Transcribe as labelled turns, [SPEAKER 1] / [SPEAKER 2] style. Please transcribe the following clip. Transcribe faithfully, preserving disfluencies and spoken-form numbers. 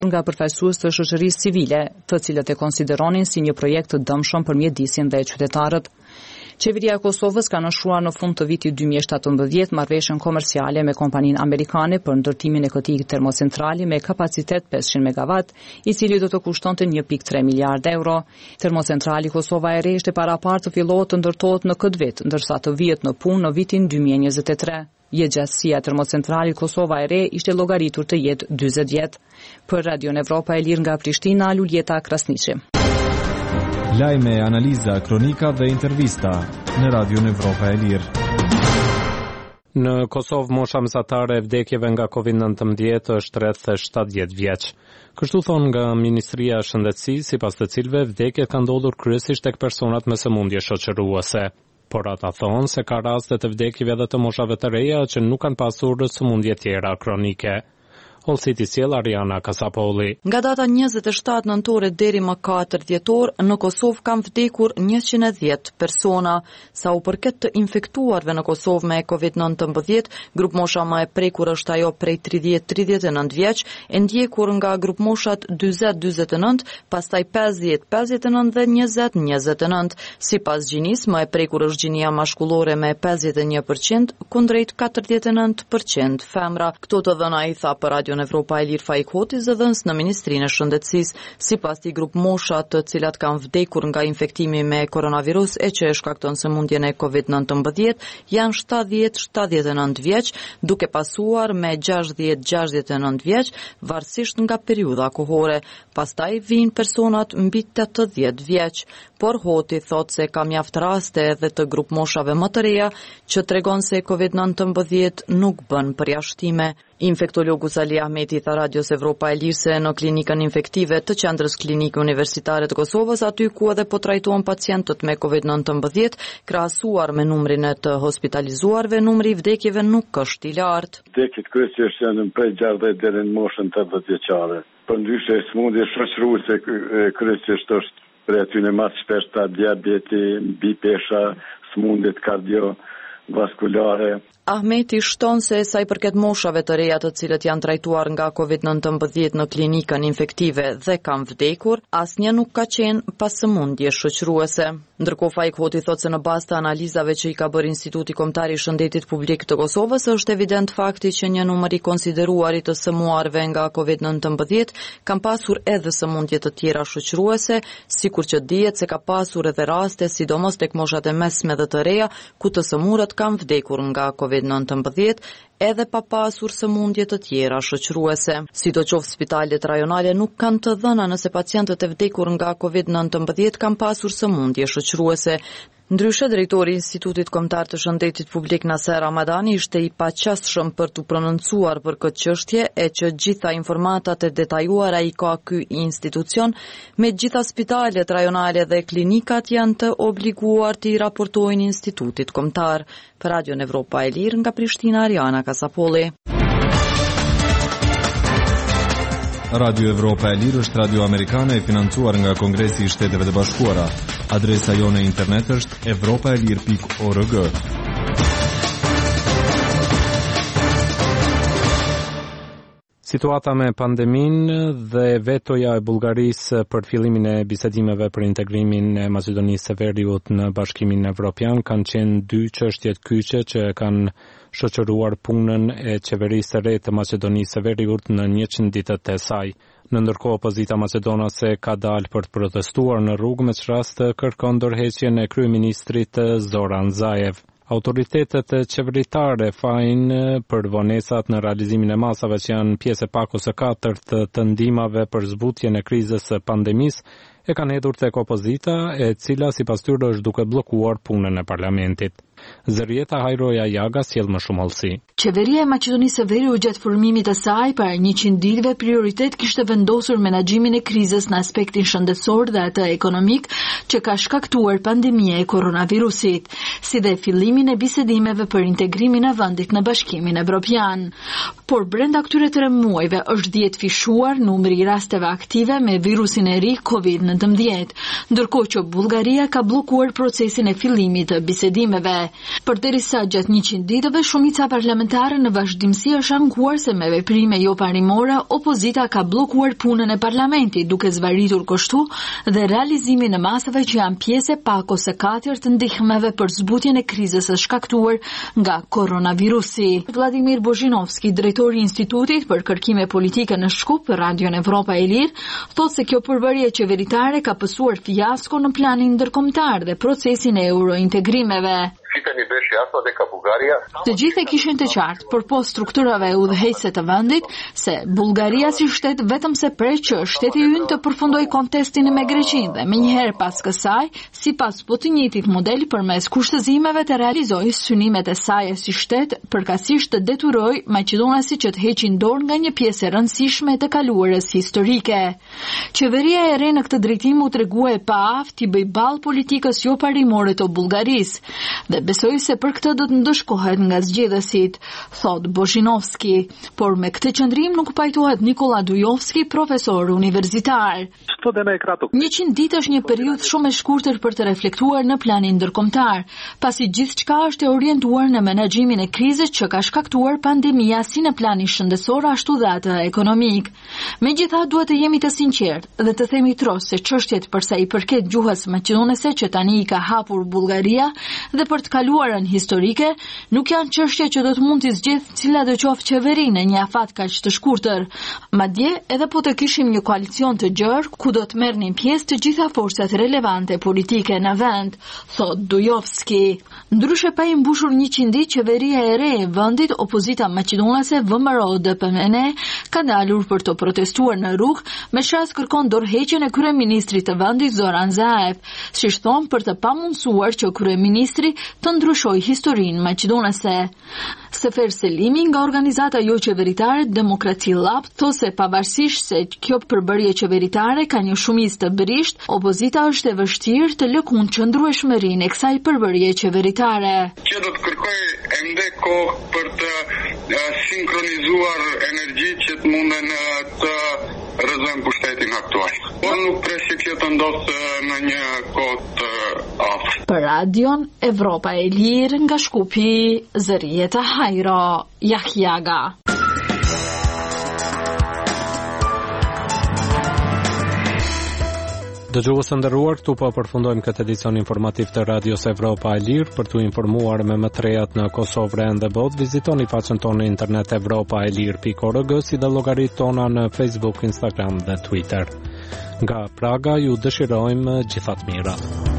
[SPEAKER 1] nga përfaqësues të shoqërisë civile, të cilët e konsideronin si një projekt të dëmshëm për mjedisin dhe qytetarët. Qeveria e Kosovës ka nënshtruar në fund të vitit dy mijë e shtatëmbëdhjetë marrëveshjen komerciale me kompaninë amerikane për ndërtimin e këtij termocentrali me kapacitet pesëqind megawatt, i cili do të kushtonte një pikë tre miliardë euro. Termocentrali Kosova e Re ishte paraparë të fillohet të ndërtohet në këtë vit, ndërsa të vihet në punë në vitin dy mijë e njëzet e tre. Jetëgjatësia e termocentralit Kosova e Re ishte llogaritur të jetë dyzet vjet. Për Radio Evropa e Lirë nga Prishtina, Luljeta Krasniqi.
[SPEAKER 2] Lajme, analiza, kronika dhe intervista në Radio Evropa e Lirë.
[SPEAKER 3] Në Kosovë mosha mesatare e vdekjeve nga kovid nëntëmbëdhjetë është rreth shtatëdhjetë vjeç. Kështu thon nga Ministria e Shëndetësisë, sipas të cilëve vdekjet kanë ndodhur kryesisht tek personat me sëmundje shoqëruese. Por ata thonë se ka raste të vdekjeve edhe të moshave të reja që nuk kanë pasur sëmundje tjera kronike. Olsiti sjell Ariana Kasapolli.
[SPEAKER 4] Nga data njëzet e shtatë nëntore deri më katër dhjetor, në Kosovë kanë vdekur njëqind e dhjetë persona. Sa u përket të infektuarve në Kosovë me kovid nëntëmbëdhjetë, grup mosha më e prekur është ajo prej tridhjetë deri tridhjetë e nëntë vjeç, e ndjekur nga grup moshat dyzet deri dyzet e nëntë, pastaj pesëdhjetë pesëdhjetë e nëntë dhe njëzet njëzet e nëntë. Sipas gjinisë, më e prekur është gjinia mashkullore me pesëdhjetë e një përqind, kundrejt katërdhjetë e nëntë përqind femra. Këto të dhëna i tha për Radio në Evropa e Lirë Faik Hoti, zëdhënës në Ministrinë e Shëndetësisë. Sipas tij, grup mosha të cilat kanë vdekur nga infektimi me koronavirus e që e shkakton sëmundjen e kovid nëntëmbëdhjetë janë shtatëdhjetë shtatëdhjetë e nëntë vjeç, duke pasuar me gjashtëdhjetë gjashtëdhjetë e nëntë vjeç, varësisht nga periudha kohore. Pastaj vijnë personat mbi tetëdhjetë vjeç. Por Hoti thot se ka mjaft raste edhe të grup moshave më të reja që tregon se kovid nëntëmbëdhjetë nuk bën përjashtime. Infektologu Sali Ahmeti tha Radios Evropa e Lirë se në klinikën infektive të qendrës klinike universitare të Kosovës, aty ku edhe po trajtohen pacientët me kovid nëntëmbëdhjetë, krahasuar me numrin e të hospitalizuarve, numri i vdekjeve nuk është i lartë.
[SPEAKER 5] Vdekjet kryesisht janë prej gjashtëdhjetë deri në moshën tetëdhjetë vjeçare. Përndryshe smundje shoqëruese kryesisht është për aty në mas shpeshta diabeti, bipesha, smundjet kardiovaskulare.
[SPEAKER 4] Ahmeti shton se sa i përket moshave të reja të cilët janë trajtuar nga kovid nëntëmbëdhjetë në klinikën infektive dhe kanë vdekur, asnjë nuk ka qenë pas sëmundje shoqëruese. Ndërkohë Faik Hoti thotë se në bazë të analizave që i ka bërë Instituti Kombëtar i Shëndetit Publik të Kosovës, është evident fakti që një numër i konsideruarit të sëmuarve nga kovid nëntëmbëdhjetë kanë pasur edhe sëmundje të tjera shoqëruese, sikur që dihet se ka pasur edhe raste, sidomos tek moshat e mesme dhe të reja, ku të sëmurët kanë vdekur nga kovid nëntëmbëdhjetë, edhe pa pasur sëmundje të tjera shoqëruese. Sidoqoftë, spitalet rajonale nuk kanë të dhëna nëse pacientët e vdekur nga kovid nëntëmbëdhjetë kanë pasur sëmundje shoqëruese. Ndryshe, drejtori i Institutit Kombëtar të Shëndetit Publik Naser Ramadani ishte i paqasshëm për të prononcuar për këtë çështje, e që gjitha informatat e detajuara i ka ky institucion, me gjitha spitalet rajonale dhe klinikat janë të obliguar të i raportojnë Institutit Kombëtar. Për Radio Evropa e Lirë nga Prishtina, Ariana Kasapolli.
[SPEAKER 2] Radio Evropa e Lirë është radio amerikane e financuar nga Kongresi i Shteteve të Bashkuara. Adresa jone internet është evropaelir pikë org.
[SPEAKER 3] Situata me pandemin dhe vetoja e Bullgarisë për fillimin e bisedimeve për integrimin e Maqedonisë së Veriut në Bashkimin Evropian kanë qenë dy çështjet kyçe që kanë shoqëruar punën e qeverisë së re të Maqedonisë së Veriut në njëqind ditët e saj. Në ndërkohë, opozita maqedonase ka dalë për të protestuar në rrugë, me çrast të kërkon ndërheqjen e kryeministrit Zoran Zaev. Autoritetet qeveritare fajin për vonesat në realizimin e masave që janë pjesë e pakos së katërt të ndihmave për zbutjen e krizës së pandemisë e kanë hedhur tek opozita, e cila sipas tyre është duke bllokuar punën e parlamentit. Zërieta Hajroja Jaga sjell më shumë hollësi.
[SPEAKER 6] Qeveria e Maqedonisë së Veriut gjatë formimit të saj para njëqind ditëve prioritet kishte vendosur menaxhimin e krizës në aspektin shëndetësor dhe atë ekonomik që ka shkaktuar pandemia e koronavirusit, si dhe fillimin e bisedimeve për integrimin e vendit në Bashkimin Evropian. Por brenda këtyre tre muajve është dhjetë fishuar numri i rasteve aktive me virusin e ri kovid nëntëmbëdhjetë, ndërkohë që Bullgaria ka bllokuar procesin e fillimit të bisedimeve. Përderisa gjatë njëqind ditëve shumica parlamentare në vazhdimsi është ankuar se me veprime jo parimore opozita ka bllokuar punën e parlamentit, duke zvaritur kështu dhe realizimin e masave që janë pjesë e pakos së katërt të ndihmeve për zbutjen e krizës së shkaktuar nga koronavirusi. Vladimir Bozhinovski, drejtori i Institutit për Kërkime Politike në Shkup për Radion Evropa e Lirë, thotë se kjo përbërje qeveritare ka pësuar fiasko në planin ndërkombëtar dhe procesin e eurointegrimeve. Të gjithë e kishin të qartë, për po strukturave udhëheqëse të vendit, se Bullgaria si shtet vetëm se prej që shteti ynë të përfundoj kontestin me Greqinë dhe menjëherë pas kësaj, sipas po të njëjtit model përmes kushtëzimeve të realizoj synimet e saj si shtet, përkatësisht të detyroj maqedonasi që të heqin dorë nga një pjesë e rëndësishme të kaluarës historike. Qeveria e re në këtë drejtim u tregua e paaft t'i bëj ballë politikës jo parimore të Bullgarisë dhe besoj se për këtë do të ndëshkohet nga zgjedhësit, thot Bozhinovski, por me këtë qëndrim nuk pajtohet Nikola Dujovski, profesor universitar. njëqind ditë është një periudhë shumë e shkurtër për të reflektuar në planin ndërkombëtar, pasi gjithçka është e orientuar në menaxhimin e krizës që ka shkaktuar pandemia si në planin shëndetësor ashtu dhe atë ekonomik. Megjithatë duhet të jemi të sinqertë dhe të themi tros se çështjet përsa i përket gjuhës maqedonese që tani i ka hapur Bullgaria dhe për të kaluarën historike nuk janë çështje që do të mund të zgjidhë cila do qoftë qeveri në një afat kaq të shkurtër. Madje edhe po të kishim një koalicion të gjerë ku do të merrnin pjesë të gjitha forcat relevante politike në vend, thot Dujovski. Ndryshe pa i mbushur njëqind ditë, qeveria e re e vendit, opozita maqedonase V M R O D P M N ka dalur për të protestuar në rrugë, me shas kërkon dorëheqjen e kryeministrit të vendit Zoran Zaev, siç thon për të pamundsuar që kryeministri të ndryshojë historinë maqedonase. Sefer Selimi nga organizata jo qeveritare Demokraci Lab thosë se pavarësisht se kjo përbërje qeveritare ka një shumicë të bërisht, opozita është e vështirë të lëkundë qëndrueshmërinë e kësaj përbërje qeveritare.
[SPEAKER 7] Që do të kërkoj ende kohë për të sinkronizuar energji që të munden të rrëzojnë pushtetin aktual. Por nuk pres që kjo të ndodhë në një kohë të afër.
[SPEAKER 6] Për Radion Evropa e Lirë nga Shkupi, Zërieta Hajro, Jahjaga.
[SPEAKER 3] Dëgjues të nderuar, këtu po përfundojmë këtë edicion informativ të Radios Evropa e Lirë. Për t'u informuar me më të rejat në Kosovë, Re dhe botë, vizitoni faqen tonë në internet evropa e lirë pikë org, si dhe llogaritë tona në Facebook, Instagram dhe Twitter. Nga Praga ju dëshirojmë gjithat mira.